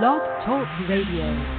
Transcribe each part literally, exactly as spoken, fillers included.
Blog Talk Radio.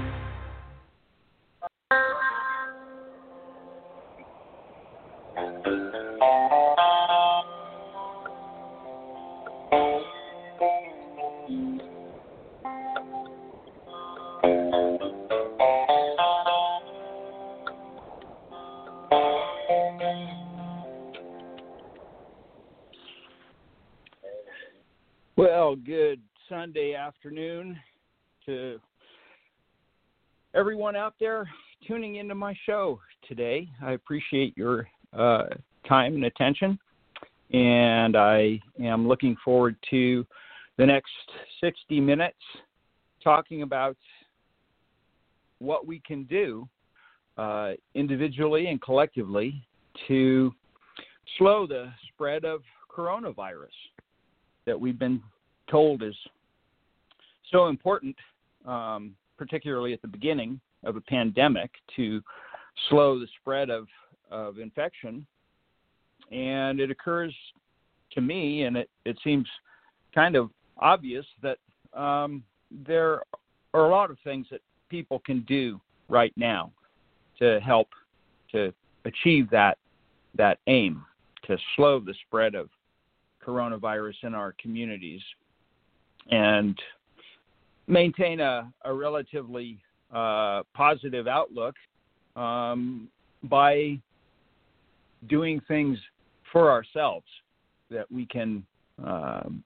Well, good Sunday afternoon to everyone out there tuning into my show today. I appreciate your uh, time and attention, and I am looking forward to the next sixty minutes talking about what we can do uh, individually and collectively to slow the spread of coronavirus that we've been told is so important, um, particularly at the beginning of a pandemic, to slow the spread of, of infection. And it occurs to me, and it, it seems kind of obvious, that um, there are a lot of things that people can do right now to help to achieve that that aim, to slow the spread of coronavirus in our communities and maintain a, a relatively uh, positive outlook um, by doing things for ourselves that we can um,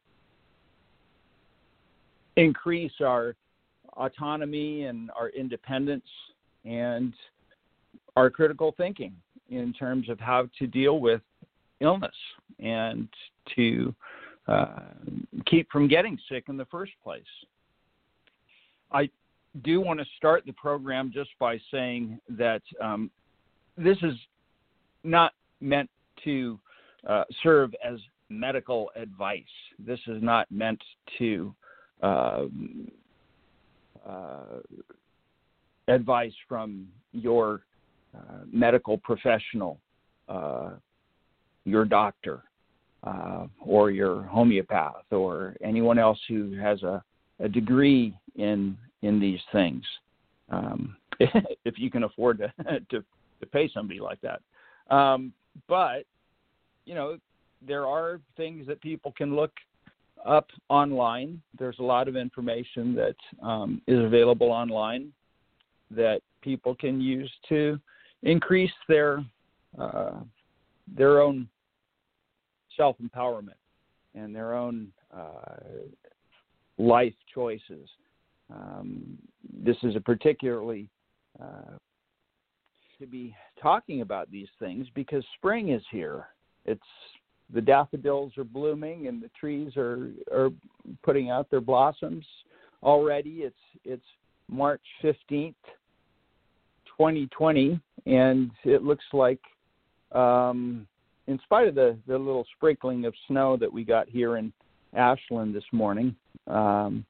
increase our autonomy and our independence and our critical thinking in terms of how to deal with illness and to uh, keep from getting sick in the first place. I do want to start the program just by saying that um, this is not meant to uh, serve as medical advice. This is not meant to uh, uh, advice from your uh, medical professional, uh, your doctor, uh, or your homeopath, or anyone else who has a, a degree in in these things, um, if you can afford to, to to pay somebody like that. Um, but you know, there are things that people can look up online. There's a lot of information that um, is available online that people can use to increase their uh, their own self-empowerment and their own uh, life choices. Um, this is a particularly uh, to be talking about these things because spring is here. It's the daffodils are blooming and the trees are are putting out their blossoms already. It's it's March fifteenth, twenty twenty, and it looks like um, in spite of the, the little sprinkling of snow that we got here in Ashland this morning, um,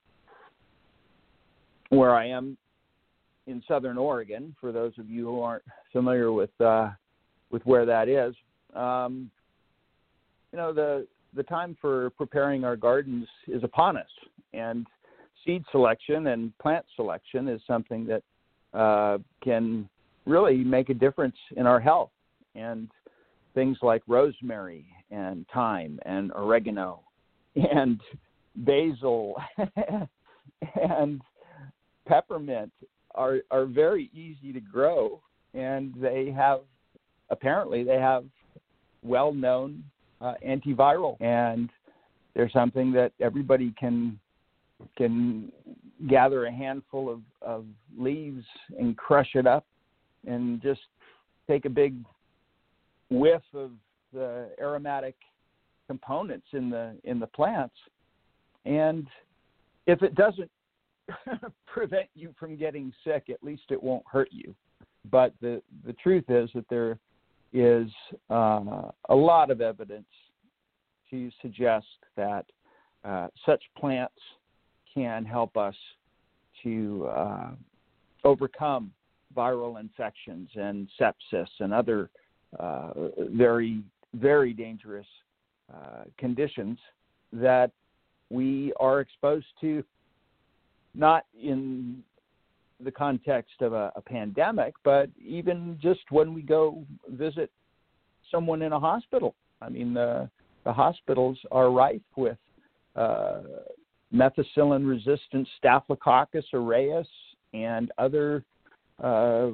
where I am in Southern Oregon, for those of you who aren't familiar with uh, with where that is, um, you know, the the time for preparing our gardens is upon us, and seed selection and plant selection is something that uh, can really make a difference in our health. And things like rosemary and thyme and oregano and basil and peppermint are are very easy to grow, and they have apparently they have well-known uh, antiviral, and they're something that everybody can can gather a handful of, of leaves and crush it up and just take a big whiff of the aromatic components in the in the plants, and if it doesn't prevent you from getting sick, at least it won't hurt you. But the the truth is that there is uh, a lot of evidence to suggest that uh, such plants can help us to uh, overcome viral infections and sepsis and other uh, very, very dangerous uh, conditions that we are exposed to not in the context of a, a pandemic, but even just when we go visit someone in a hospital. I mean, the, the hospitals are rife with uh, methicillin-resistant Staphylococcus aureus and other uh,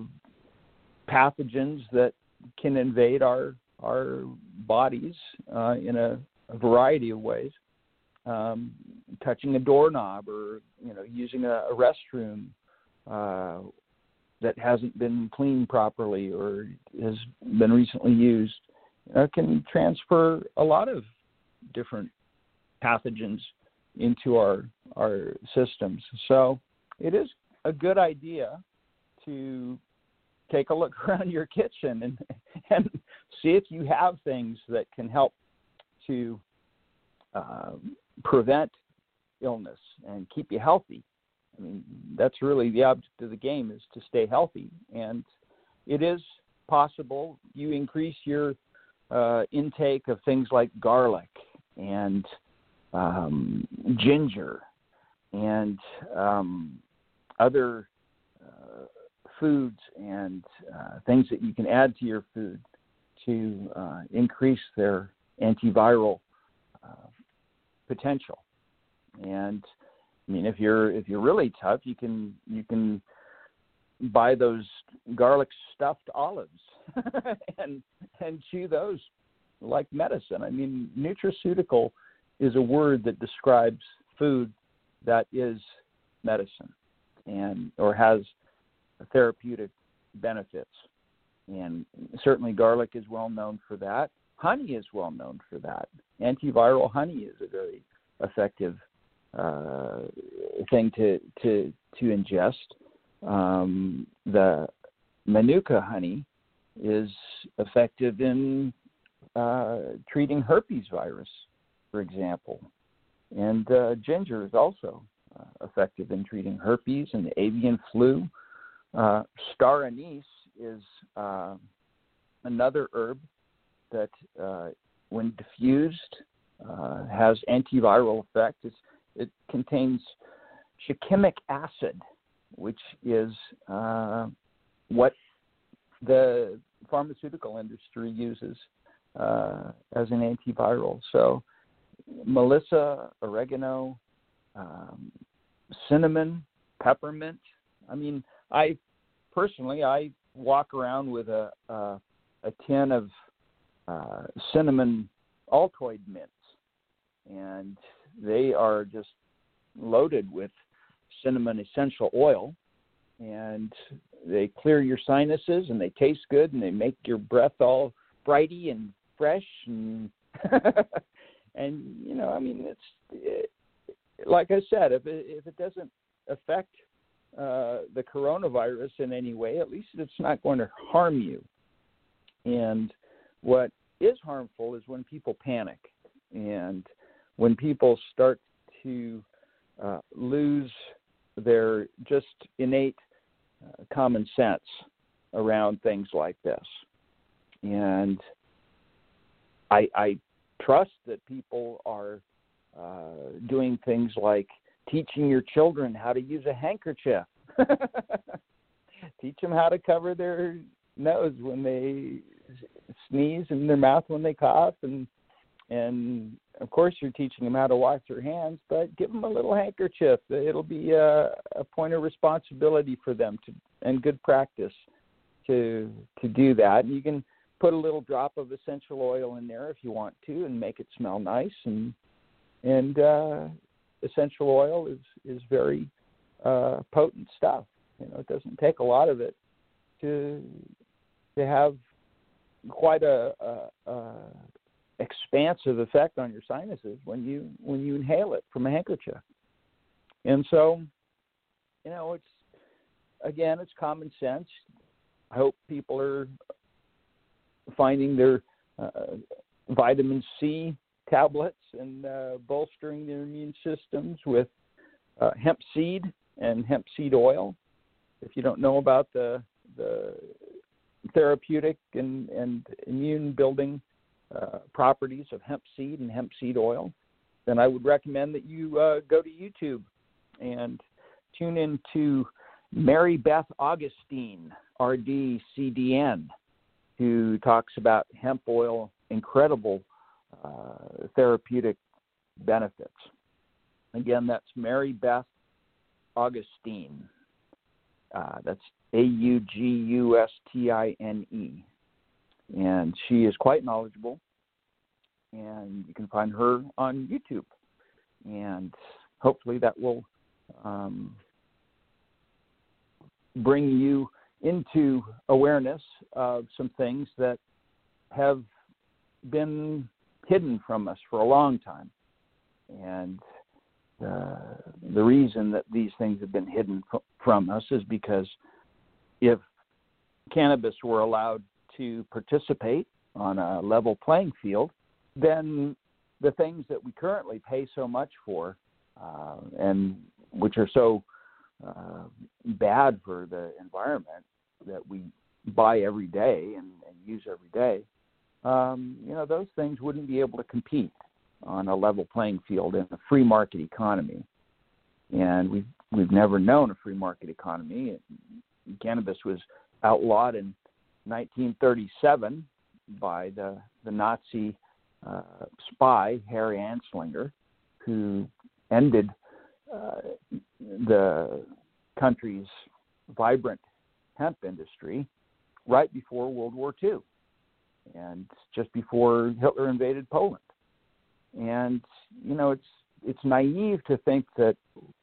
pathogens that can invade our our bodies uh, in a, a variety of ways. Um, touching a doorknob, or you know, using a, a restroom uh, that hasn't been cleaned properly or has been recently used, uh, can transfer a lot of different pathogens into our our systems. So it is a good idea to take a look around your kitchen and and see if you have things that can help to uh, prevent illness and keep you healthy. I mean, that's really the object of the game, is to stay healthy. And it is possible you increase your uh, intake of things like garlic and um, ginger and um, other uh, foods and uh, things that you can add to your food to uh, increase their antiviral uh, potential. And I mean, if you're if you're really tough, you can you can buy those garlic stuffed olives and and chew those like medicine. I mean, nutraceutical is a word that describes food that is medicine and or has therapeutic benefits. And certainly garlic is well known for that. Honey is well known for that. Antiviral honey is a very effective uh, thing to to to ingest. Um, the Manuka honey is effective in uh, treating herpes virus, for example. And uh, ginger is also uh, effective in treating herpes and the avian flu. Uh, star anise is uh, another herb that, uh, when diffused, uh, has antiviral effect. It's, it contains shikimic acid, which is uh, what the pharmaceutical industry uses uh, as an antiviral. So melissa, oregano, um, cinnamon, peppermint. I mean, I personally, I walk around with a a, a tin of uh, cinnamon Altoid mints, and they are just loaded with cinnamon essential oil, and they clear your sinuses, and they taste good, and they make your breath all brighty and fresh, and and you know, I mean, it's it, like I said, if it, if it doesn't affect uh, the coronavirus in any way, at least it's not going to harm you. And what is harmful is when people panic and when people start to uh, lose their just innate uh, common sense around things like this. And I, I trust that people are uh, doing things like teaching your children how to use a handkerchief. Teach them how to cover their nose when they sneeze and their mouth when they cough, and and of course you're teaching them how to wash their hands, but give them a little handkerchief. It'll be a, a point of responsibility for them to, and good practice to to do that. And you can put a little drop of essential oil in there if you want to, and make it smell nice. And and uh, essential oil is is very uh, potent stuff. You know, it doesn't take a lot of it to to have quite a, a, a expansive effect on your sinuses when you when you inhale it from a handkerchief. And so, you know, it's again, it's common sense. I hope people are finding their uh, vitamin C tablets and uh, bolstering their immune systems with uh, hemp seed and hemp seed oil. If you don't know about the the therapeutic and, and immune building uh, properties of hemp seed and hemp seed oil, then I would recommend that you uh, go to YouTube and tune in to Mary Beth Augustine, R D C D N, who talks about hemp oil, incredible uh, therapeutic benefits. Again, that's Mary Beth Augustine. Uh, that's A U G U S T I N E. And she is quite knowledgeable, and you can find her on YouTube. And hopefully that will um, bring you into awareness of some things that have been hidden from us for a long time. And uh, the reason that these things have been hidden f- from us is because if cannabis were allowed to participate on a level playing field, then the things that we currently pay so much for uh, and which are so uh, bad for the environment that we buy every day and, and use every day, um, you know, those things wouldn't be able to compete on a level playing field in a free market economy. And we've, we've never known a free market economy. Cannabis was outlawed in nineteen thirty-seven by the, the Nazi uh, spy, Harry Anslinger, who ended uh, the country's vibrant hemp industry right before World War Two and just before Hitler invaded Poland. And, you know, it's it's naive to think that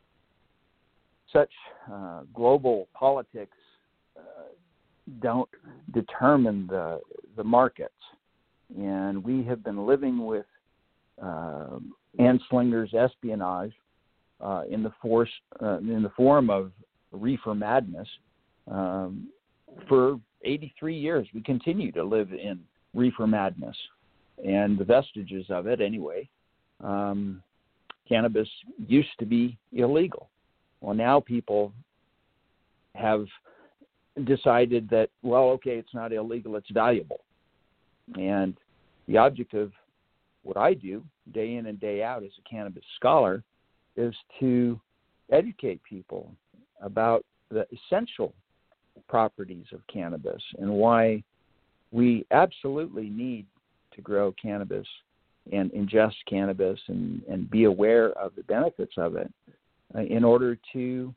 such uh, global politics uh, don't determine the the markets. And we have been living with uh, Anslinger's espionage uh, in the force uh, in the form of reefer madness um, for eighty-three years. We continue to live in reefer madness, and the vestiges of it anyway. Um, cannabis used to be illegal. Well, now people have decided that, well, okay, it's not illegal, it's valuable. And the object of what I do day in and day out as a cannabis scholar is to educate people about the essential properties of cannabis and why we absolutely need to grow cannabis and ingest cannabis and, and be aware of the benefits of it uh, in order to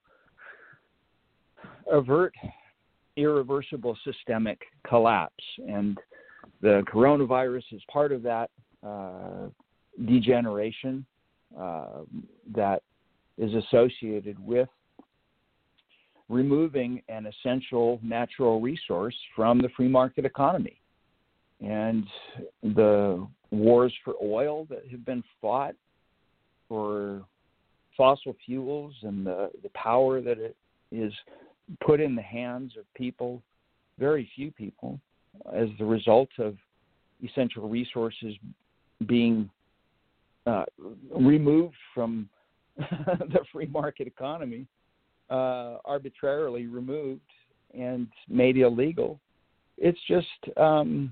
avert irreversible systemic collapse. And the coronavirus is part of that uh, degeneration uh, that is associated with removing an essential natural resource from the free market economy. And the wars for oil that have been fought for fossil fuels and the, the power that it is put in the hands of people, very few people, as the result of essential resources being uh, removed from the free market economy, uh, arbitrarily removed and made illegal. It's just, um,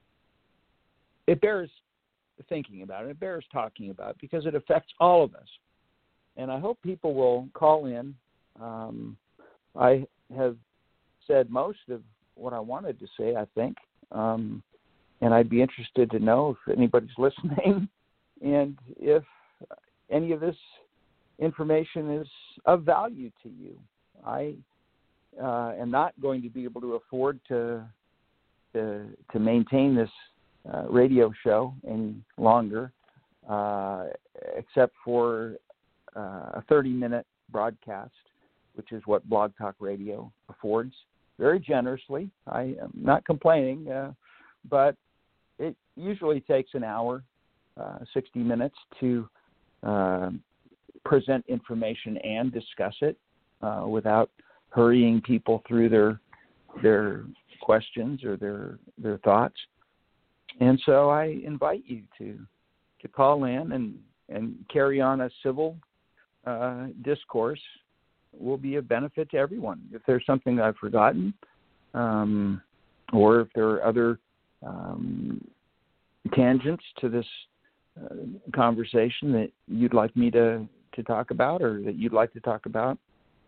it bears thinking about it. It bears talking about it because it affects all of us. And I hope people will call in. Um, I have said most of what I wanted to say, I think. Um, and I'd be interested to know if anybody's listening and if any of this information is of value to you. I uh, am not going to be able to afford to to, to maintain this uh, radio show any longer, uh, except for uh, a thirty-minute broadcast, which is what Blog Talk Radio affords very generously. I am not complaining, uh, but it usually takes an hour, uh, sixty minutes to uh, present information and discuss it uh, without hurrying people through their their questions or their their thoughts. And so I invite you to to call in and, and carry on a civil uh, discourse. Will be a benefit to everyone. If there's something I've forgotten, um, or if there are other um, tangents to this uh, conversation that you'd like me to, to talk about or that you'd like to talk about,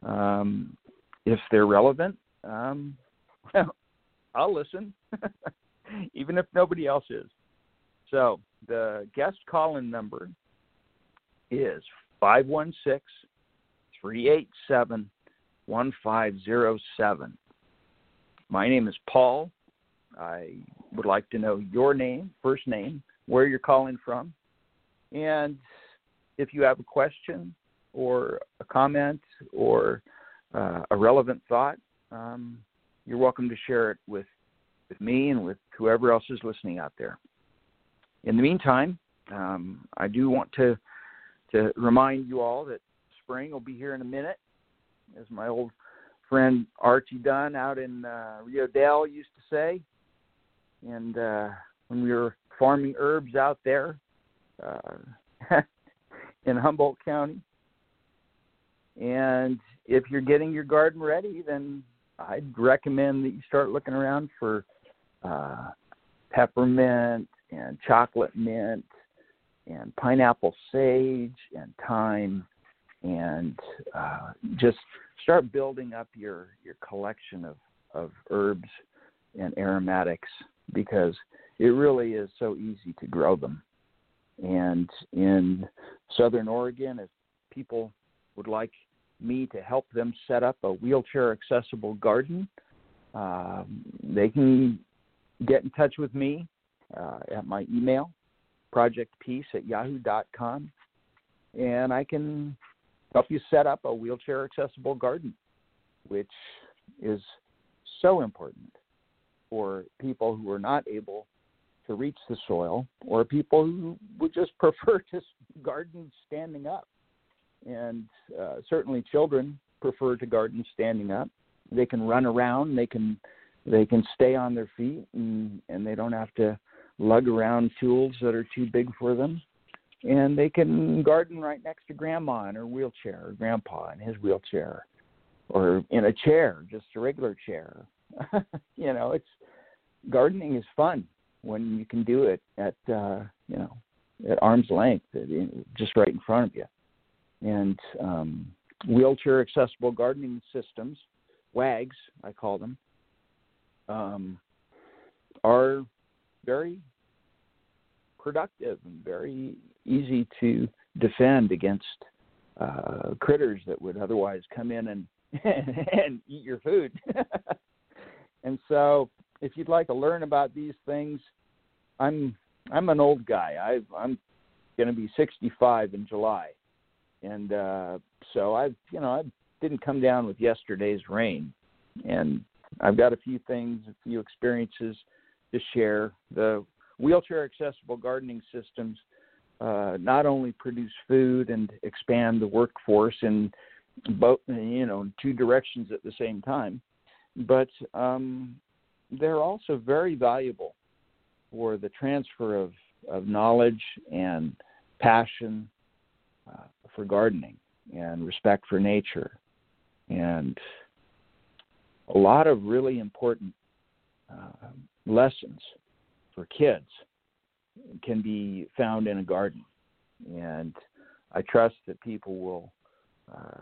Um, if they're relevant, um, well, I'll listen, even if nobody else is. So the guest call-in number is five one six, three eight seven, one five zero seven. My name is Paul. I would like to know your name, first name, where you're calling from, and if you have a question or a comment or uh, a relevant thought, um, you're welcome to share it with, with me and with whoever else is listening out there. In the meantime, um, I do want to to remind you all that spring will be here in a minute. As my old friend Archie Dunn out in uh, Rio Dale used to say, and uh, when we were farming herbs out there uh, in Humboldt County. And if you're getting your garden ready, then I'd recommend that you start looking around for uh, peppermint and chocolate mint and pineapple sage and thyme, and uh, just start building up your, your collection of, of herbs and aromatics, because it really is so easy to grow them. And in Southern Oregon, if people would like me to help them set up a wheelchair-accessible garden, uh, they can get in touch with me uh, at my email, project peace at yahoo dot com, and I can help you set up a wheelchair-accessible garden, which is so important for people who are not able to reach the soil, or people who would just prefer to garden standing up. And uh, certainly children prefer to garden standing up. They can run around, they can they can stay on their feet, and, and they don't have to lug around tools that are too big for them. And they can garden right next to grandma in her wheelchair, or grandpa in his wheelchair, or in a chair, just a regular chair. You know, it's gardening is fun when you can do it at uh, you know at arm's length, just right in front of you. And um, wheelchair accessible gardening systems, WAGs, I call them, um, are very productive and very easy to defend against uh, critters that would otherwise come in and and eat your food. And so, if you'd like to learn about these things, I'm I'm an old guy. I've, I'm going to be sixty-five in July, and uh, so I you know I didn't come down with yesterday's rain, and I've got a few things, a few experiences to share. The wheelchair accessible gardening systems uh, not only produce food and expand the workforce in both you know two directions at the same time, but um, they're also very valuable for the transfer of, of knowledge and passion uh, for gardening and respect for nature, and a lot of really important uh, lessons for kids can be found in a garden. And I trust that people will uh,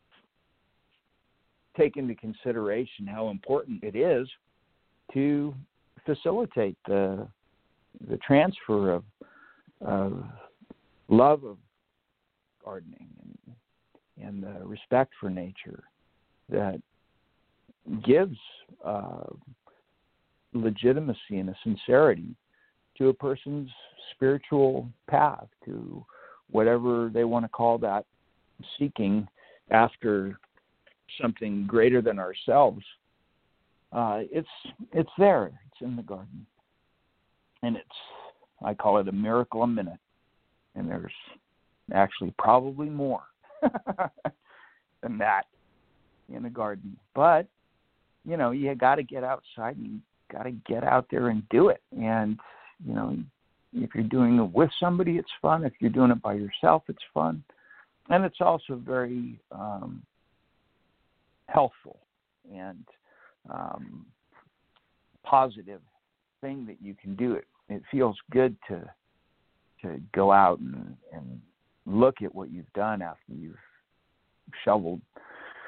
take into consideration how important it is to facilitate the the transfer of, of love of gardening and, and the respect for nature that gives uh, legitimacy and a sincerity to a person's spiritual path, to whatever they want to call that, seeking after something greater than ourselves. Uh, it's it's there. It's in the garden. And it's, I call it a miracle a minute. And there's actually probably more than that in the garden. But, you know, you got to get outside and you got to get out there and do it. And, you know, if you're doing it with somebody, it's fun. If you're doing it by yourself, it's fun. And it's also very um, healthful and um, positive thing that you can do. It it feels good to to go out and, and look at what you've done after you've shoveled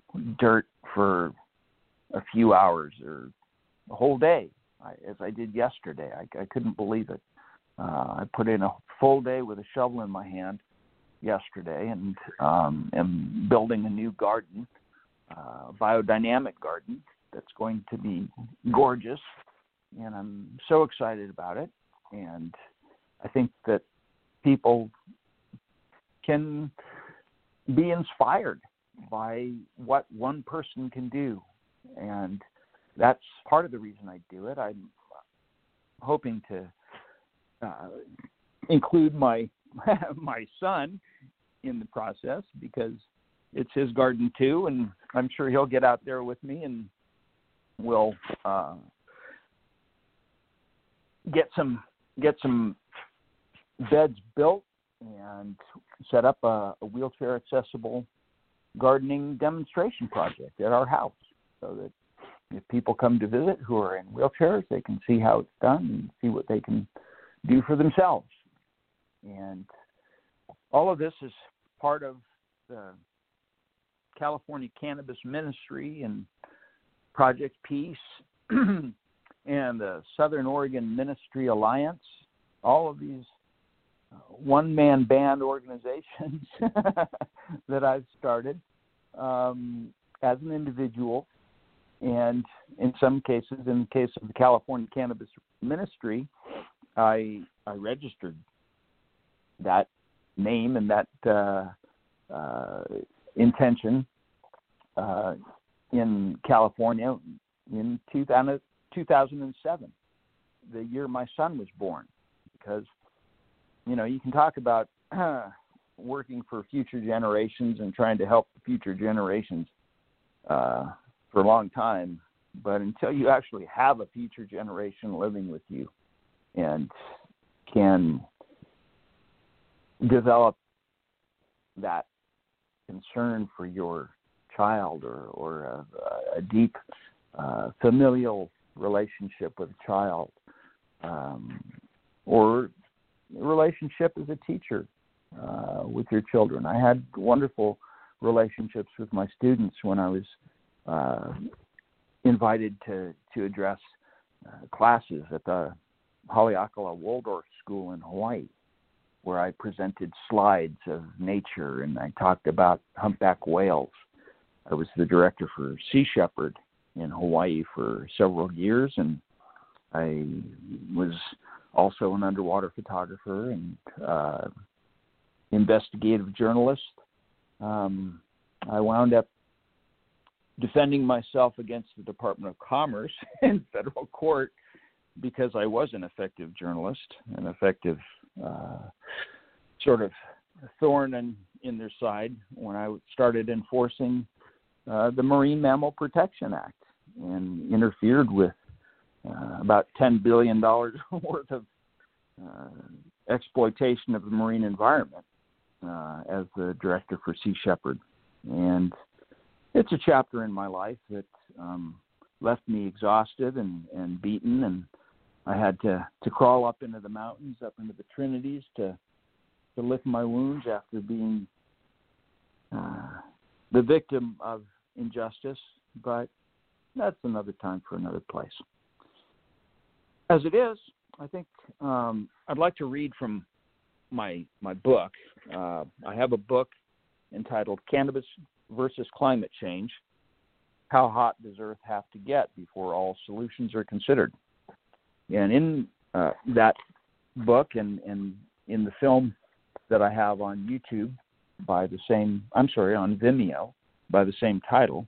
dirt for a few hours or a whole day, I, as I did yesterday. I, I couldn't believe it. Uh, I put in a full day with a shovel in my hand yesterday and um, am building a new garden, uh, biodynamic garden that's going to be gorgeous, and I'm so excited about it. And I think that people can be inspired by what one person can do, and that's part of the reason I do it. I'm hoping to uh, include my my son in the process because it's his garden too, and I'm sure he'll get out there with me and we'll uh, get some get some beds built and set up a, a wheelchair accessible gardening demonstration project at our house, so that if people come to visit who are in wheelchairs, they can see how it's done and see what they can do for themselves. And all of this is part of the California Cannabis Ministry and Project Peace and the Southern Oregon Ministry Alliance, all of these uh, one-man band organizations that I've started um, as an individual. And in some cases, in the case of the California Cannabis Ministry, I I registered that name and that uh, uh, intention uh, in California in two thousand seven, the year my son was born. Because, you know, you can talk about uh, working for future generations and trying to help future generations uh, for a long time, but until you actually have a future generation living with you and can develop that concern for your child or, or a, a deep uh, familial relationship with a child, um, or a relationship as a teacher uh, with your children. I had wonderful relationships with my students when I was uh, invited to, to address uh, classes at the Haleakala Waldorf School in Hawaii, where I presented slides of nature and I talked about humpback whales. I was the director for Sea Shepherd in Hawaii for several years, and I was also an underwater photographer and uh, investigative journalist. Um, I wound up defending myself against the Department of Commerce in federal court because I was an effective journalist, an effective uh, sort of thorn in, in their side when I started enforcing uh, the Marine Mammal Protection Act and interfered with uh, about ten billion dollars worth of uh, exploitation of the marine environment uh, as the director for Sea Shepherd. And it's a chapter in my life that um, left me exhausted and, and beaten, and I had to, to crawl up into the mountains, up into the Trinities to to lick my wounds after being uh, the victim of injustice. But that's another time for another place. As it is, I think um, I'd like to read from my my book. Uh, I have a book entitled Cannabis versus Climate Change: How Hot Does Earth Have to Get Before All Solutions Are Considered? And in uh, that book and, and in the film that I have on YouTube by the same, I'm sorry, on Vimeo by the same title,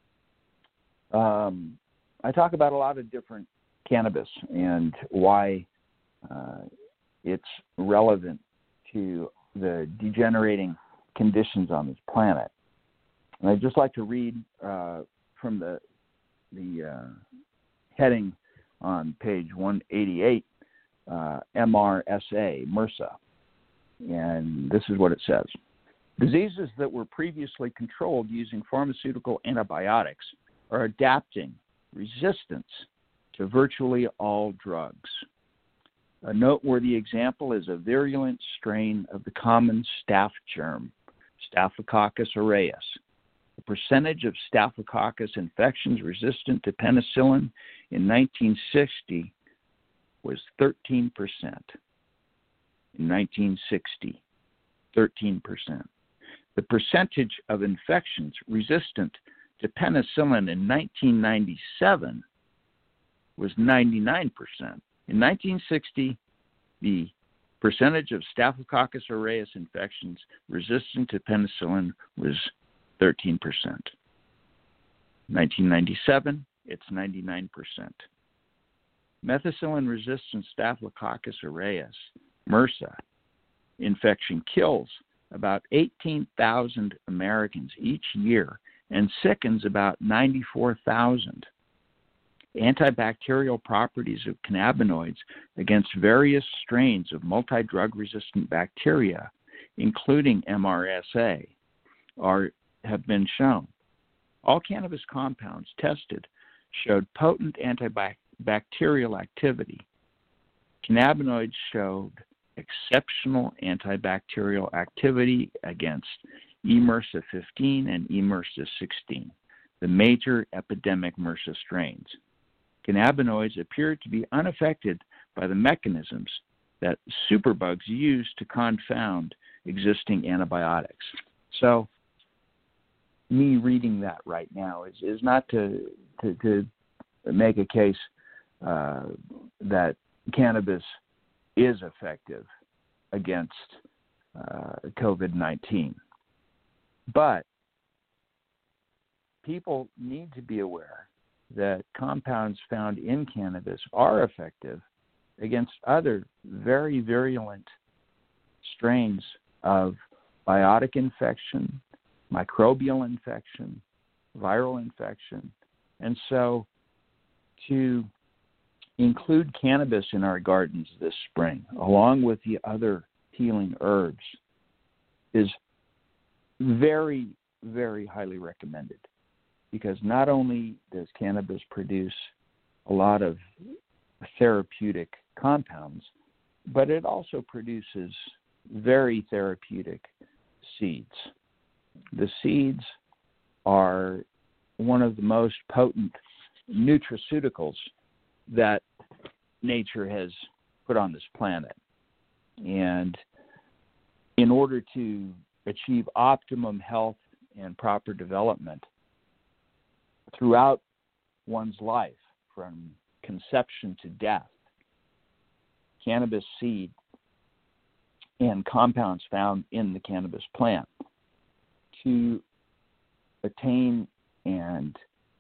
um, I talk about a lot of different cannabis and why uh, it's relevant to the degenerating conditions on this planet. And I'd just like to read uh, from the the uh, heading on page one eighty-eight, uh, M R S A, MRSA. And this is what it says. Diseases that were previously controlled using pharmaceutical antibiotics are adapting resistance to virtually all drugs. A noteworthy example is a virulent strain of the common staph germ, Staphylococcus aureus, The percentage of Staphylococcus infections resistant to penicillin in nineteen sixty was thirteen percent. In nineteen sixty, thirteen percent. The percentage of infections resistant to penicillin in nineteen ninety-seven was ninety-nine percent. In nineteen sixty, the percentage of Staphylococcus aureus infections resistant to penicillin was thirteen percent. nineteen ninety-seven, it's ninety-nine percent. Methicillin-resistant Staphylococcus aureus, MRSA, infection kills about eighteen thousand Americans each year and sickens about ninety-four thousand. Antibacterial properties of cannabinoids against various strains of multi-drug-resistant bacteria, including M R S A, are, have been shown. All cannabis compounds tested showed potent antibacterial activity. Cannabinoids showed exceptional antibacterial activity against E. MRSA fifteen and E. MRSA sixteen, the major epidemic MRSA strains. Cannabinoids appeared to be unaffected by the mechanisms that superbugs use to confound existing antibiotics. So, me reading that right now is, is not to, to, to make a case uh, that cannabis is effective against uh, COVID nineteen. But people need to be aware that compounds found in cannabis are effective against other very virulent strains of biotic infection, microbial infection, viral infection. And so to include cannabis in our gardens this spring, along with the other healing herbs, is very, very highly recommended. Because not only does cannabis produce a lot of therapeutic compounds, but it also produces very therapeutic seeds. The seeds are one of the most potent nutraceuticals that nature has put on this planet. And in order to achieve optimum health and proper development throughout one's life, from conception to death, cannabis seed and compounds found in the cannabis plant to attain and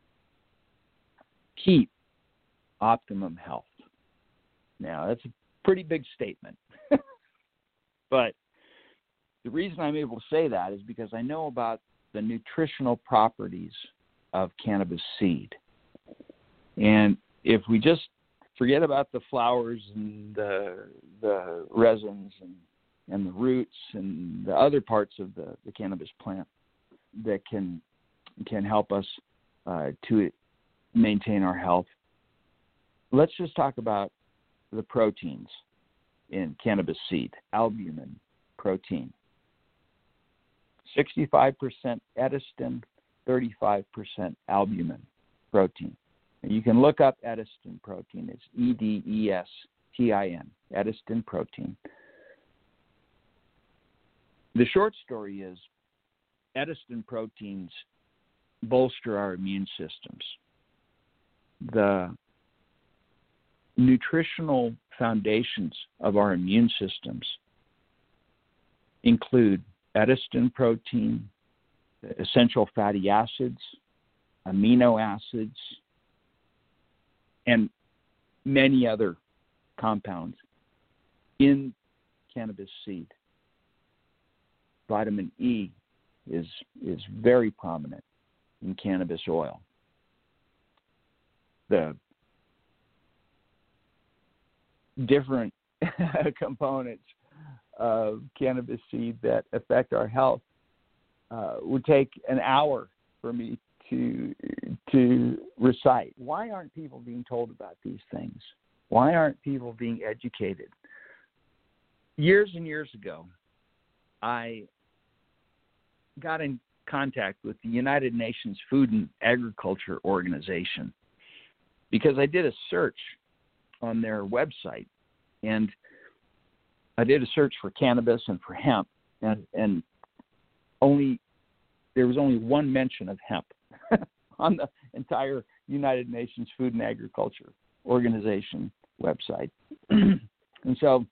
keep optimum health. Now, that's a pretty big statement, but the reason I'm able to say that is because I know about the nutritional properties of cannabis seed. And if we just forget about the flowers and the, the resins and, and the roots and the other parts of the, the cannabis plant that can can help us uh, to maintain our health, let's just talk about the proteins in cannabis seed. Albumin protein, sixty-five percent edestin, thirty-five percent albumin protein. And you can look up edestin protein. It's E D E S T I N, edestin protein. The short story is edestin proteins bolster our immune systems. The nutritional foundations of our immune systems include edestin protein, essential fatty acids, amino acids, and many other compounds in cannabis seed. Vitamin E is is very prominent in cannabis oil. The different components of cannabis seed that affect our health uh, would take an hour for me to to recite. Why aren't people being told about these things? Why aren't people being educated? Years and years ago, I got in contact with the United Nations Food and Agriculture Organization because I did a search on their website, and I did a search for cannabis and for hemp, and, and only there was only one mention of hemp on the entire United Nations Food and Agriculture Organization website. And so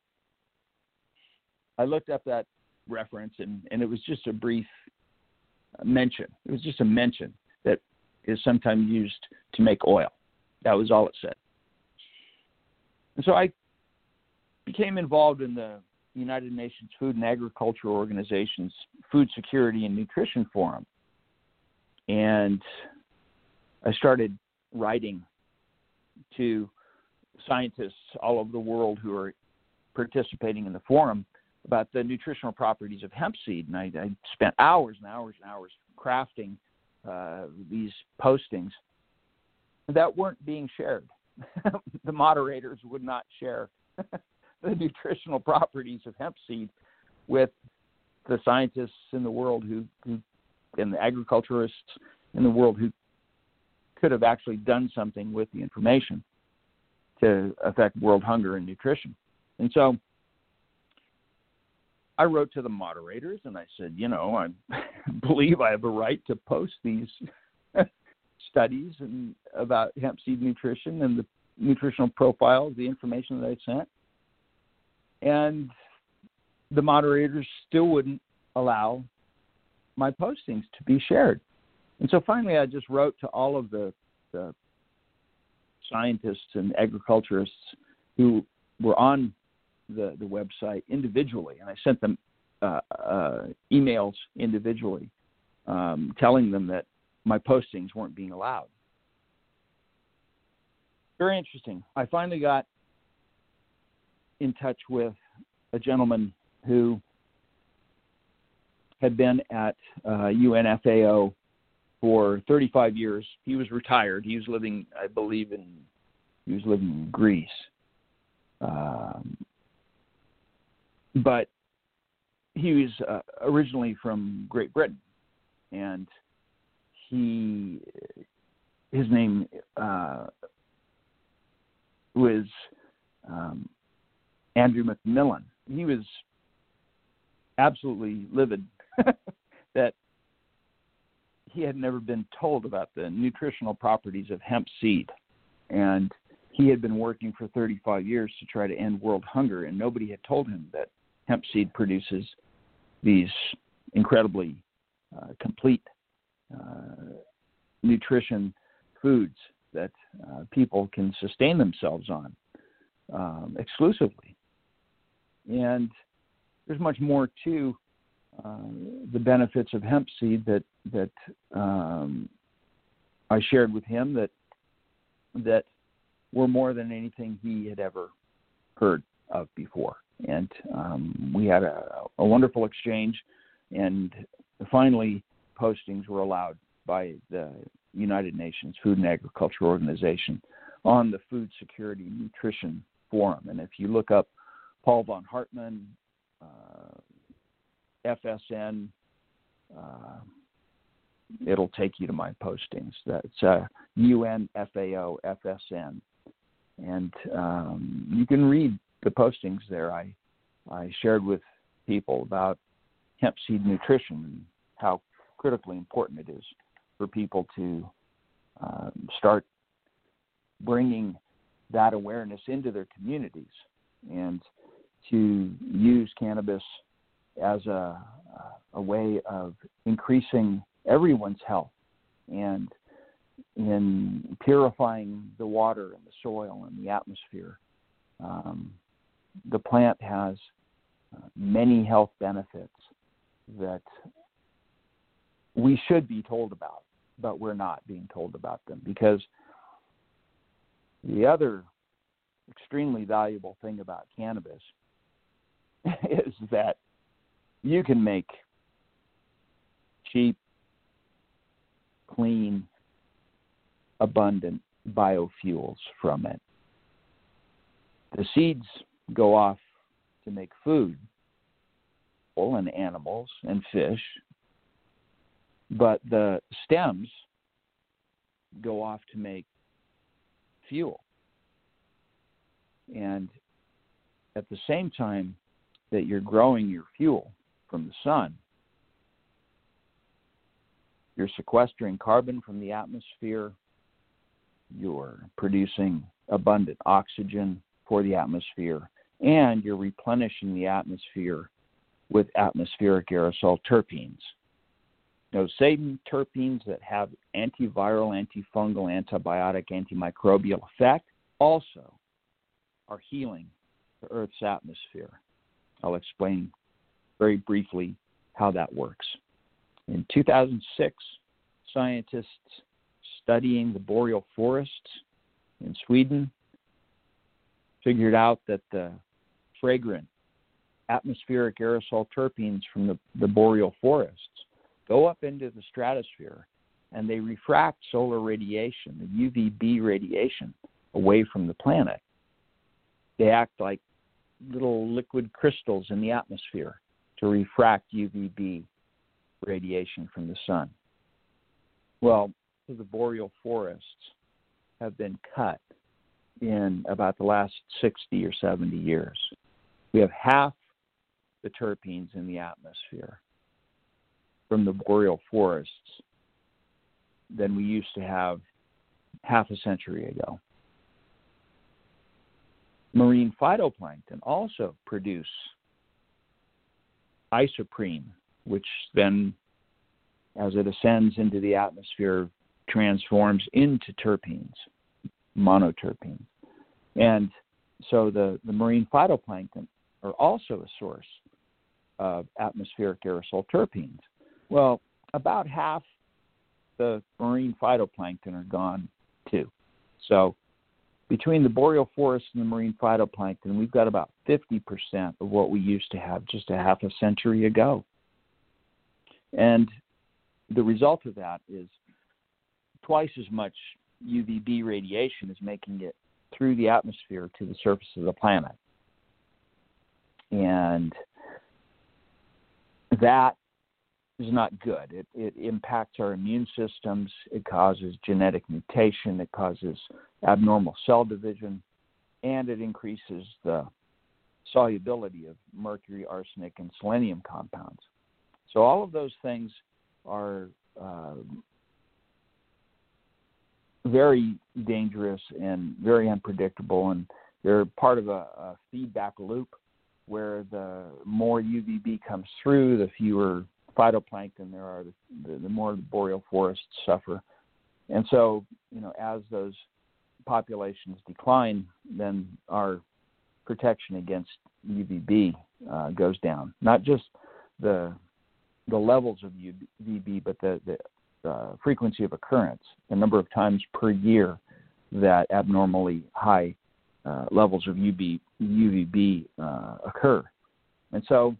I looked up that reference, and, and it was just a brief mention. It was just a mention that is sometimes used to make oil. That was all it said. And so I became involved in the United Nations Food and Agriculture Organization's Food Security and Nutrition Forum. And I started writing to scientists all over the world who are participating in the forum about the nutritional properties of hemp seed. And I, I spent hours and hours and hours crafting uh, these postings that weren't being shared. The moderators would not share the nutritional properties of hemp seed with the scientists in the world who, who and the agriculturists in the world who could have actually done something with the information to affect world hunger and nutrition. And so I wrote to the moderators and I said, you know, I believe I have a right to post these studies and about hemp seed nutrition and the nutritional profile of the information that I sent. And the moderators still wouldn't allow my postings to be shared. And so finally I just wrote to all of the, the scientists and agriculturists who were on the, the website individually, and I sent them uh, uh, emails individually um, telling them that my postings weren't being allowed. Very interesting. I finally got in touch with a gentleman who had been at uh, U N F A O for thirty-five years. He was retired. He was living, I believe, in he was living in Greece. Um, but he was uh, originally from Great Britain, and he his name uh, was um, Andrew McMillan. He was absolutely livid that he had never been told about the nutritional properties of hemp seed, and he had been working for thirty-five years to try to end world hunger, and nobody had told him that hemp seed produces these incredibly uh, complete uh, nutrition foods that uh, people can sustain themselves on um, exclusively. And there's much more to uh, the benefits of hemp seed that that um, I shared with him that that were more than anything he had ever heard of before. And um, we had a, a wonderful exchange, and finally postings were allowed by the United Nations Food and Agriculture Organization on the Food Security and Nutrition Forum. And if you look up Paul von Hartmann, uh, F S N, uh, it'll take you to my postings. That's uh, U N F A O F S N. And um, you can read the postings there. I, I shared with people about hemp seed nutrition and how critically important it is for people to um, start bringing that awareness into their communities and to use cannabis as a, a way of increasing everyone's health and in purifying the water and the soil and the atmosphere. Um, the plant has uh, many health benefits that we should be told about, but we're not being told about them, because the other extremely valuable thing about cannabis is that you can make cheap, clean, abundant biofuels from it. The seeds go off to make food, and animals and fish, but the stems go off to make fuel. And at the same time that you're growing your fuel from the sun, you're sequestering carbon from the atmosphere, you're producing abundant oxygen for the atmosphere, and you're replenishing the atmosphere with atmospheric aerosol terpenes. Those same terpenes that have antiviral, antifungal, antibiotic, antimicrobial effect also are healing the Earth's atmosphere. I'll explain very briefly how that works. In two thousand six, scientists studying the boreal forests in Sweden figured out that the fragrant atmospheric aerosol terpenes from the, the boreal forests go up into the stratosphere and they refract solar radiation, the U V B radiation, away from the planet. They act like little liquid crystals in the atmosphere to refract U V B radiation from the sun. Well, the boreal forests have been cut in about the last sixty or seventy years. We have half the terpenes in the atmosphere from the boreal forests than we used to have half a century ago. Marine phytoplankton also produce isoprene, which then, as it ascends into the atmosphere, transforms into terpenes, monoterpenes. And so the, the marine phytoplankton are also a source of atmospheric aerosol terpenes. Well, about half the marine phytoplankton are gone too. So between the boreal forest and the marine phytoplankton, we've got about fifty percent of what we used to have just a half a century ago. And the result of that is twice as much U V B radiation is making it through the atmosphere to the surface of the planet. And that is not good. It, it impacts our immune systems. It causes genetic mutation. It causes abnormal cell division. And it increases the solubility of mercury, arsenic, and selenium compounds. So all of those things are uh, very dangerous and very unpredictable, and they're part of a, a feedback loop where the more U V B comes through, the fewer phytoplankton there are, the, the more the boreal forests suffer. And so, you know, as those populations decline, then our protection against U V B uh, goes down. Not just the the levels of U V B, but the, the uh, frequency of occurrence, the number of times per year that abnormally high uh, levels of U V B uh, occur. And so,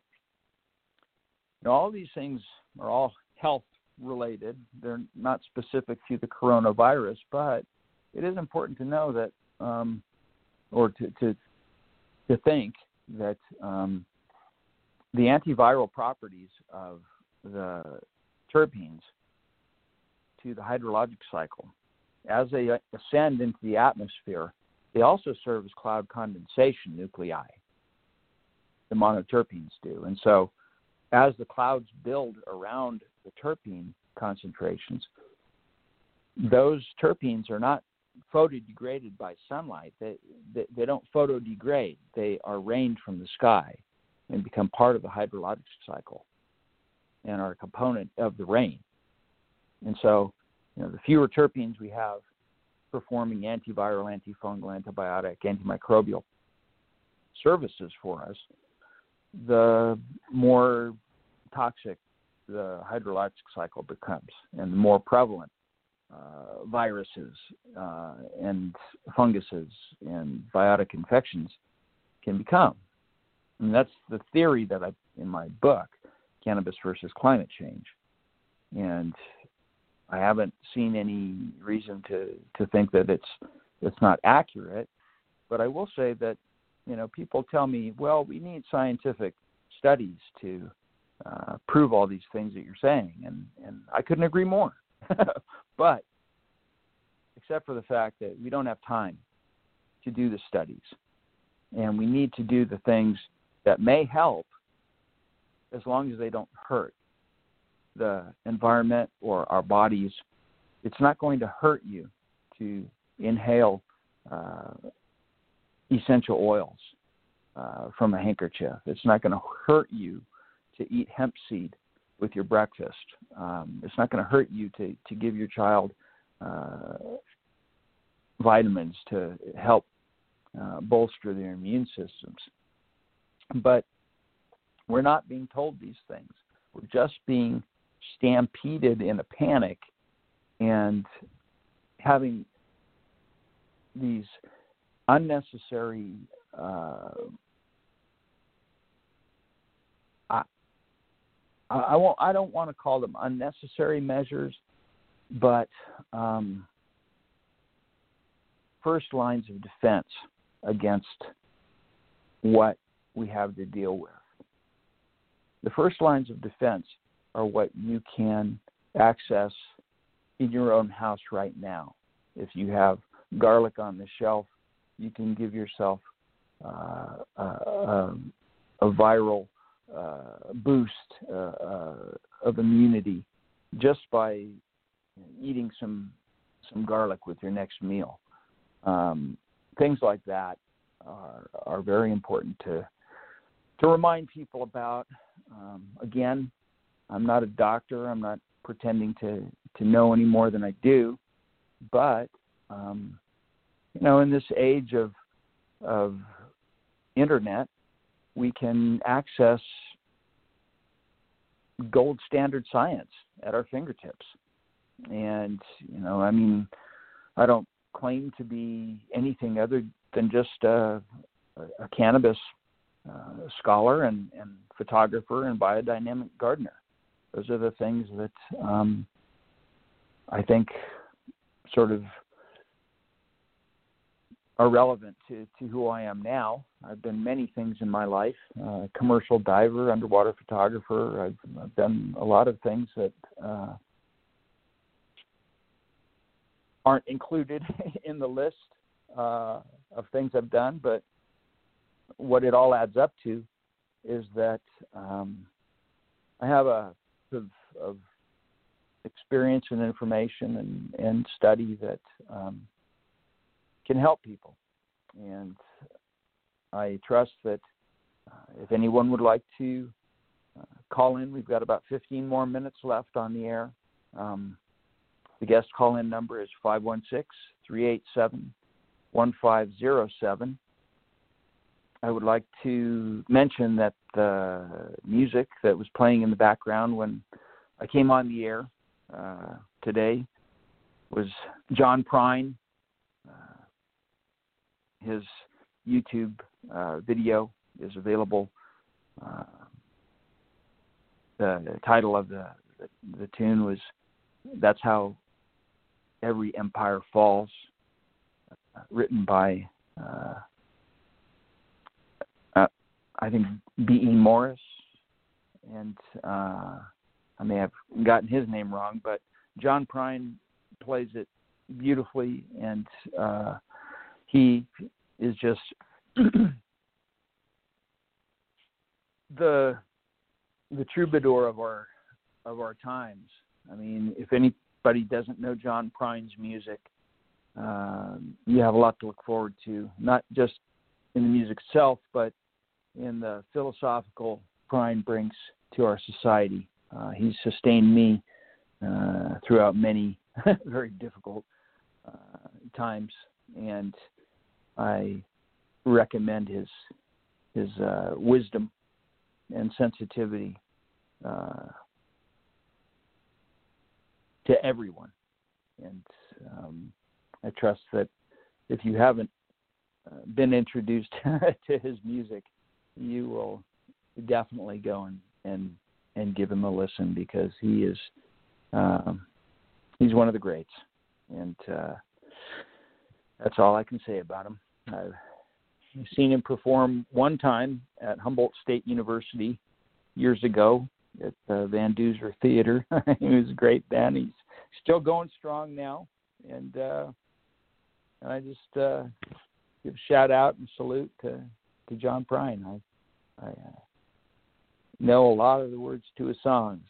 you know, all these things are all health related. They're not specific to the coronavirus, but it is important to know that, um, or to, to to think that um, the antiviral properties of the terpenes to the hydrologic cycle, as they ascend into the atmosphere, they also serve as cloud condensation nuclei. The monoterpenes do. And so as the clouds build around the terpene concentrations, those terpenes are not photodegraded by sunlight. They, they, they don't photodegrade. They are rained from the sky and become part of the hydrologic cycle and are a component of the rain. And so, you know, the fewer terpenes we have performing antiviral, antifungal, antibiotic, antimicrobial services for us, the more toxic the hydrologic cycle becomes, and the more prevalent uh, viruses uh, and funguses and biotic infections can become. And that's the theory that I, in my book, Cannabis versus Climate Change. And I haven't seen any reason to, to think that it's it's not accurate. But I will say that, you know, people tell me, well, we need scientific studies to uh, prove all these things that you're saying, and, and I couldn't agree more. But except for the fact that we don't have time to do the studies, and we need to do the things that may help as long as they don't hurt the environment or our bodies. It's not going to hurt you to inhale uh, essential oils uh, from a handkerchief. It's not going to hurt you to eat hemp seed with your breakfast. Um, it's not going to hurt you to, to give your child uh, vitamins to help uh, bolster their immune systems. But we're not being told these things. We're just being stampeded in a panic and having these unnecessary uh, I, I won't I don't want to call them unnecessary measures, but um, first lines of defense against what we have to deal with. The first lines of defense are what you can access in your own house right now. If you have garlic on the shelf, you can give yourself uh, a, a, a viral uh, boost uh, uh, of immunity just by eating some some garlic with your next meal. Um, things like that are, are very important to to remind people about. Um, again, I'm not a doctor. I'm not pretending to, to know any more than I do. But, um, you know, in this age of of internet, we can access gold standard science at our fingertips. And, you know, I mean, I don't claim to be anything other than just a, a cannabis uh, scholar and, and photographer and biodynamic gardener. Those are the things that um, I think sort of are relevant to, to who I am now. I've been many things in my life, uh, commercial diver, underwater photographer. I've, I've done a lot of things that uh, aren't included in the list uh, of things I've done, but what it all adds up to is that um, I have a of, of experience and information and, and study that um, can help people. And I trust that uh, if anyone would like to uh, call in, we've got about fifteen more minutes left on the air. Um, the guest call-in number is five one six, three eight seven, one five zero seven. I would like to mention that the music that was playing in the background when I came on the air uh, today was John Prine. Uh, his YouTube uh, video is available. Uh, the, the title of the, the, the tune was "That's How Every Empire Falls," uh, written by uh, I think B E Morris, and uh, I may have gotten his name wrong, but John Prine plays it beautifully, and uh, he is just the the troubadour of our of our times. I mean, if anybody doesn't know John Prine's music, uh, you have a lot to look forward to, not just in the music itself, but in the philosophical Prine brings to our society. Uh, he's sustained me uh, throughout many very difficult uh, times, and I recommend his his uh, wisdom and sensitivity uh, to everyone. And um, I trust that if you haven't uh, been introduced to his music, you will definitely go and, and and give him a listen, because he is um, he's one of the greats, and uh, that's all I can say about him. I've seen him perform one time at Humboldt State University years ago at the Van Duzer Theater. He was a great band. He's still going strong now, and uh, and I just uh, give a shout out and salute to, to John Prine. I, I uh, know a lot of the words to his songs,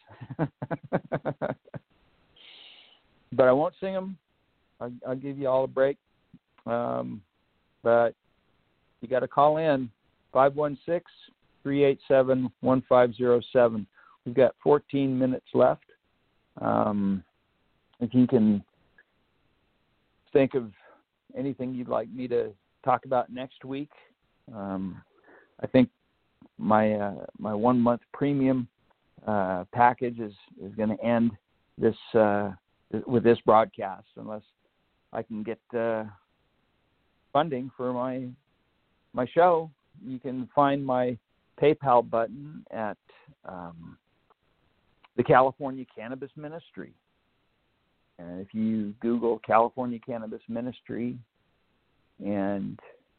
but I won't sing them. I'll, I'll give you all a break, um, but you got to call in five one six, three eight seven, one five zero seven. We've got fourteen minutes left. Um, if you can think of anything you'd like me to talk about next week, um, I think my uh, my one month premium uh, package is, is going to end this uh, with this broadcast unless I can get uh, funding for my my show. You can find my PayPal button at um, the California Cannabis Ministry. And if you Google California Cannabis Ministry and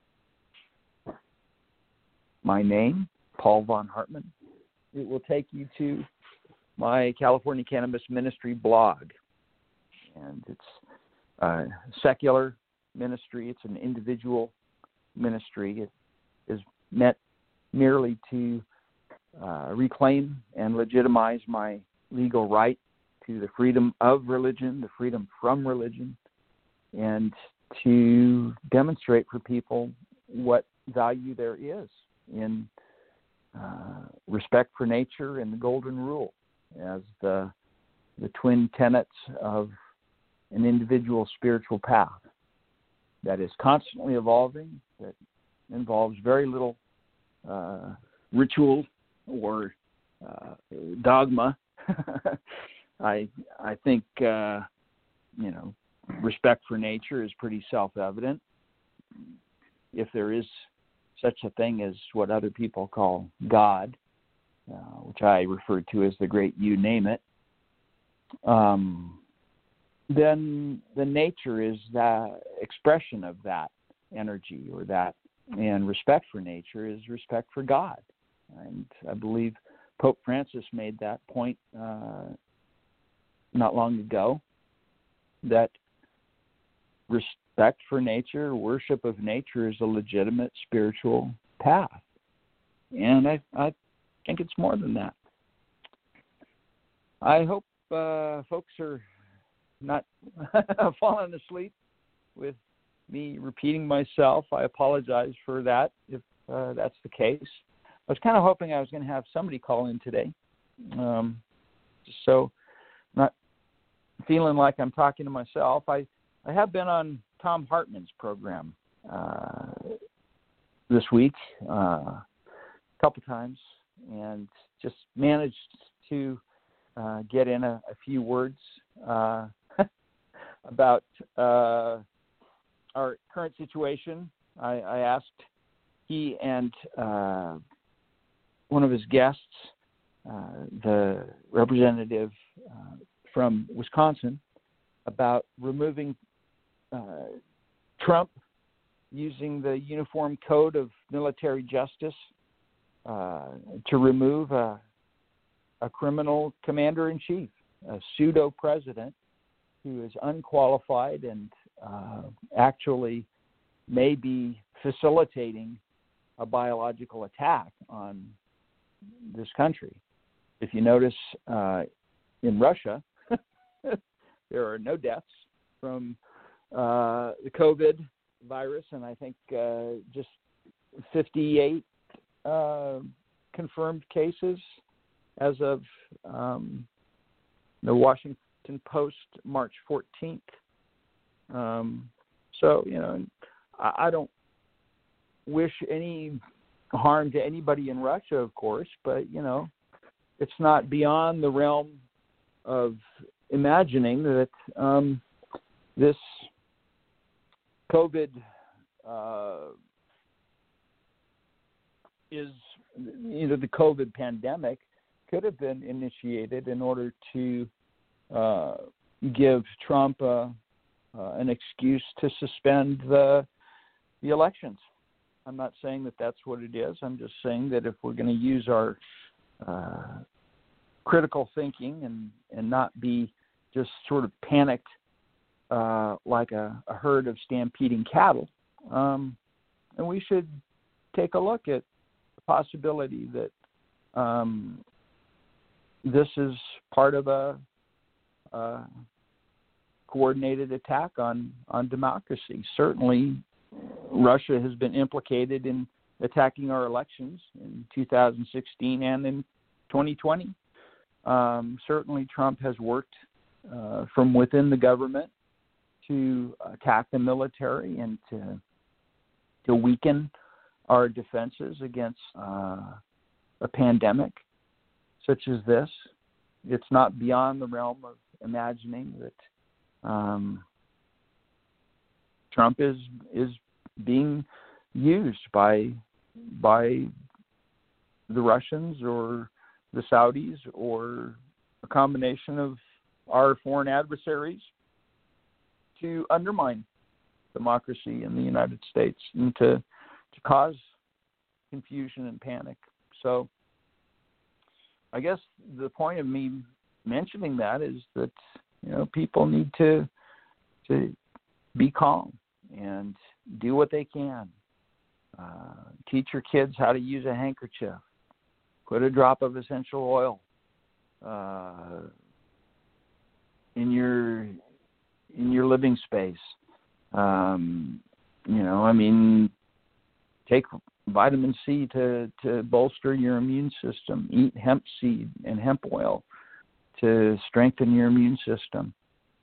my name, Paul Von Hartman, it will take you to my California Cannabis Ministry blog. And it's a secular ministry. It's an individual ministry. It is meant merely to uh, reclaim and legitimize my legal right to the freedom of religion, the freedom from religion, and to demonstrate for people what value there is in uh, respect for nature and the golden rule as the the twin tenets of an individual spiritual path that is constantly evolving, that involves very little uh, ritual or uh, dogma. I I think uh, you know respect for nature is pretty self-evident. If there is such a thing as what other people call God, uh, which I refer to as the great you name it, um, then the nature is the expression of that energy or that, and respect for nature is respect for God. And I believe Pope Francis made that point uh, not long ago, that respect for nature, worship of nature is a legitimate spiritual path. And I, I think it's more than that. I hope uh, folks are not falling asleep with me repeating myself. I apologize for that if uh, that's the case. I was kind of hoping I was going to have somebody call in today, um, just so I'm not feeling like I'm talking to myself. I, I have been on Thom Hartmann's program uh, this week uh, a couple times and just managed to uh, get in a, a few words uh, about uh, our current situation. I, I asked he and uh, one of his guests, uh, the representative uh, from Wisconsin, about removing uh, Trump using the Uniform Code of Military Justice uh, to remove a, a criminal commander-in-chief, a pseudo-president who is unqualified and uh, actually may be facilitating a biological attack on this country. If you notice, uh, in Russia, there are no deaths from uh, the COVID virus, and I think uh, just fifty-eight uh, confirmed cases as of um, the Washington Post, March fourteenth. Um, so, you know, I, I don't wish any harm to anybody in Russia, of course, but, you know, it's not beyond the realm of imagining that um, this COVID uh, is, you know, the COVID pandemic could have been initiated in order to uh, give Trump uh, uh, an excuse to suspend the the elections. I'm not saying that that's what it is. I'm just saying that if we're going to use our uh, critical thinking and, and not be just sort of panicked uh, like a, a herd of stampeding cattle. Um, and we should take a look at the possibility that um, this is part of a, a coordinated attack on, on democracy. Certainly, Russia has been implicated in attacking our elections in two thousand sixteen and in twenty twenty. Um, certainly, Trump has worked uh, from within the government to attack the military and to to weaken our defenses against uh, a pandemic such as this. It's not beyond the realm of imagining that um, Trump is is being used by by the Russians or the Saudis or a combination of our foreign adversaries to undermine democracy in the United States and to, to cause confusion and panic. So I guess the point of me mentioning that is that, you know, people need to to be calm and do what they can. Uh, teach your kids how to use a handkerchief. Put a drop of essential oil uh, in your in your living space. Um, you know, I mean, take vitamin C to, to bolster your immune system. Eat hemp seed and hemp oil to strengthen your immune system.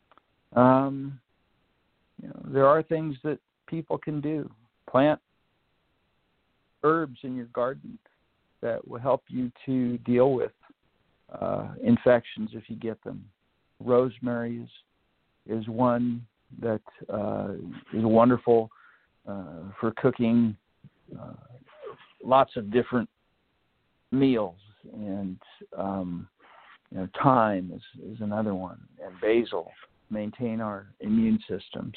Um, you know, there are things that people can do. Plant herbs in your garden that will help you to deal with uh, infections if you get them. Rosemary is, is one that uh, is wonderful uh, for cooking uh, lots of different meals. And um, you know, thyme is, is another one, and basil maintain our immune systems.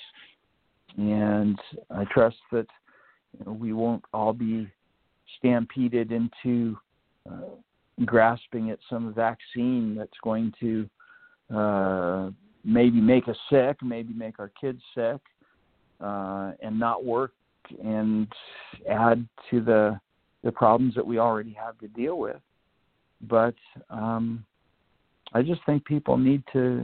And I trust that, you know, we won't all be stampeded into uh, grasping at some vaccine that's going to uh, maybe make us sick, maybe make our kids sick, uh, and not work and add to the the problems that we already have to deal with. But um, I just think people need to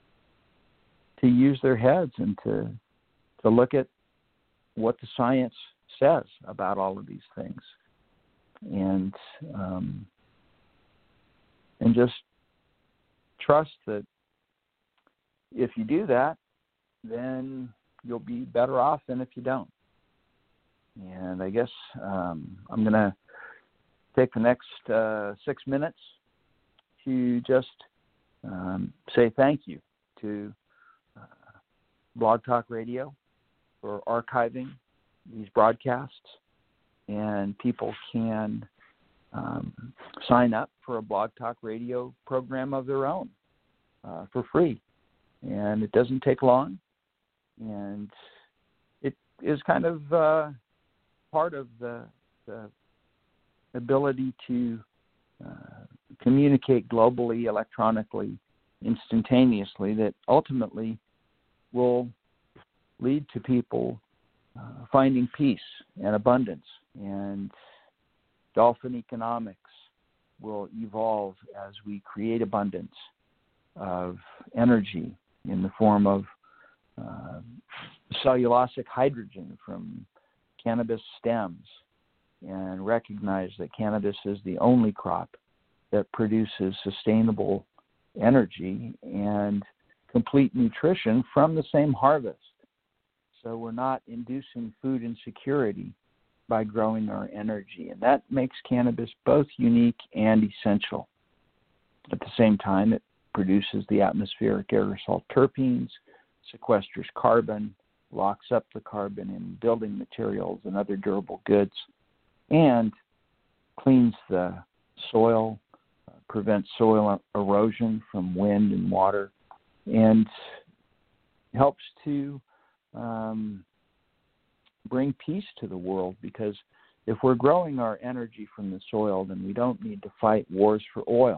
to use their heads and to to look at what the science says about all of these things, and um, and just trust that if you do that, then you'll be better off than if you don't. And I guess um, I'm going to take the next uh, six minutes to just um, say thank you to uh, Blog Talk Radio for archiving these broadcasts, and people can um, sign up for a Blog Talk Radio program of their own uh, for free. And it doesn't take long, and it is kind of uh, part of the, the ability to uh, communicate globally, electronically, instantaneously, that ultimately will lead to people uh, finding peace and abundance. And dolphin economics will evolve as we create abundance of energy in the form of uh, cellulosic hydrogen from cannabis stems, and recognize that cannabis is the only crop that produces sustainable energy and complete nutrition from the same harvest. So we're not inducing food insecurity by growing our energy, and that makes cannabis both unique and essential. At the same time, it produces the atmospheric aerosol terpenes, sequesters carbon, locks up the carbon in building materials and other durable goods, and cleans the soil, uh, prevents soil erosion from wind and water, and helps to um, bring peace to the world, because if we're growing our energy from the soil, then we don't need to fight wars for oil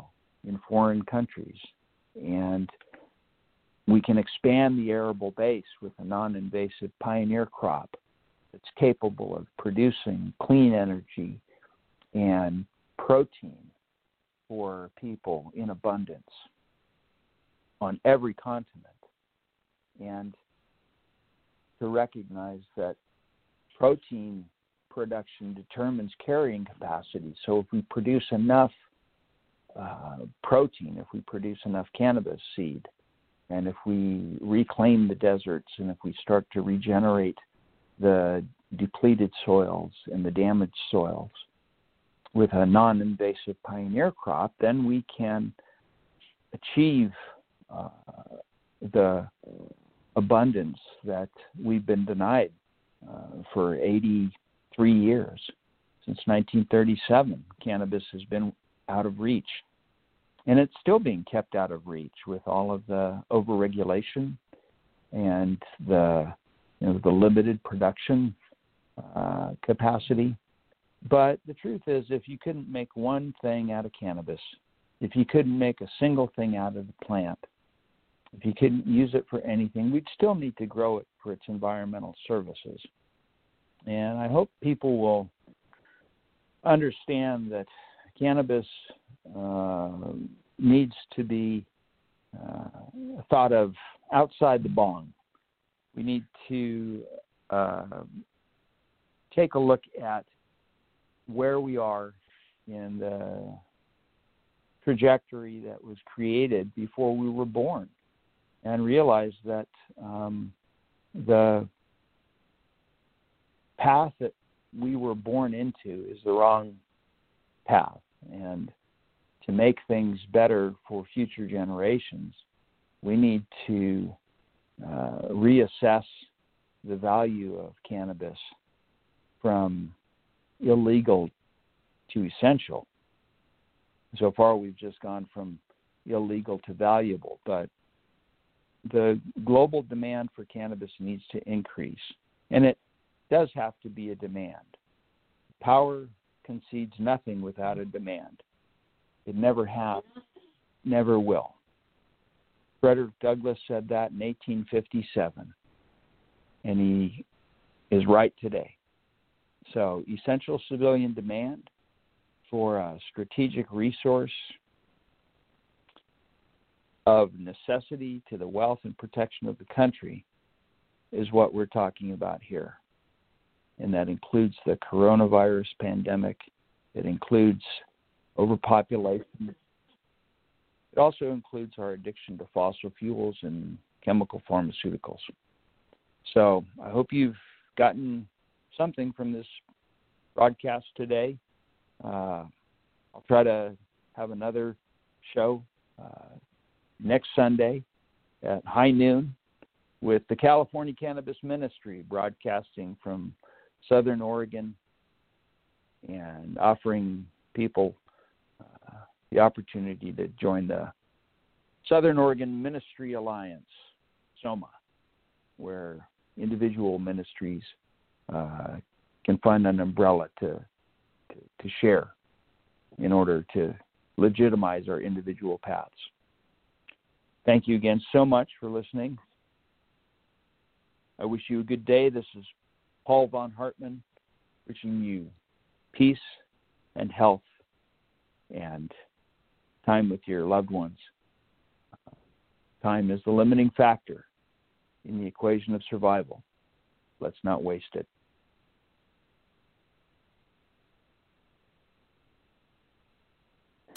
in foreign countries. And we can expand the arable base with a non-invasive pioneer crop that's capable of producing clean energy and protein for people in abundance on every continent. And to recognize that protein production determines carrying capacity. So if we produce enough uh, protein, if we produce enough cannabis seed, and if we reclaim the deserts, and if we start to regenerate the depleted soils and the damaged soils with a non-invasive pioneer crop, then we can achieve uh, the abundance that we've been denied uh, for eighty-three years. Since nineteen thirty-seven, cannabis has been out of reach. And it's still being kept out of reach with all of the overregulation and the, you know, the limited production uh, capacity. But the truth is, if you couldn't make one thing out of cannabis, if you couldn't make a single thing out of the plant, if you couldn't use it for anything, we'd still need to grow it for its environmental services. And I hope people will understand that cannabis uh, needs to be uh, thought of outside the bong. We need to uh, take a look at where we are in the trajectory that was created before we were born, and realize that um, the path that we were born into is the wrong path. And to make things better for future generations, we need to uh, reassess the value of cannabis from illegal to essential. So far, we've just gone from illegal to valuable, but the global demand for cannabis needs to increase, and it does have to be a demand. Power concedes nothing without a demand. It never has, never will. Frederick Douglass said that in eighteen fifty-seven, and he is right today. So essential civilian demand for a strategic resource of necessity to the wealth and protection of the country is what we're talking about here. And that includes the coronavirus pandemic. It includes overpopulation. It also includes our addiction to fossil fuels and chemical pharmaceuticals. So I hope you've gotten something from this broadcast today. Uh, I'll try to have another show uh, next Sunday at high noon with the California Cannabis Ministry, broadcasting from Southern Oregon and offering people uh, the opportunity to join the Southern Oregon Ministry Alliance, SOMA, where individual ministries uh, can find an umbrella to, to to share in order to legitimize our individual paths. Thank you again so much for listening. I wish you a good day. This is Paul von Hartmann wishing you peace and health and time with your loved ones. Time is the limiting factor in the equation of survival. Let's not waste it.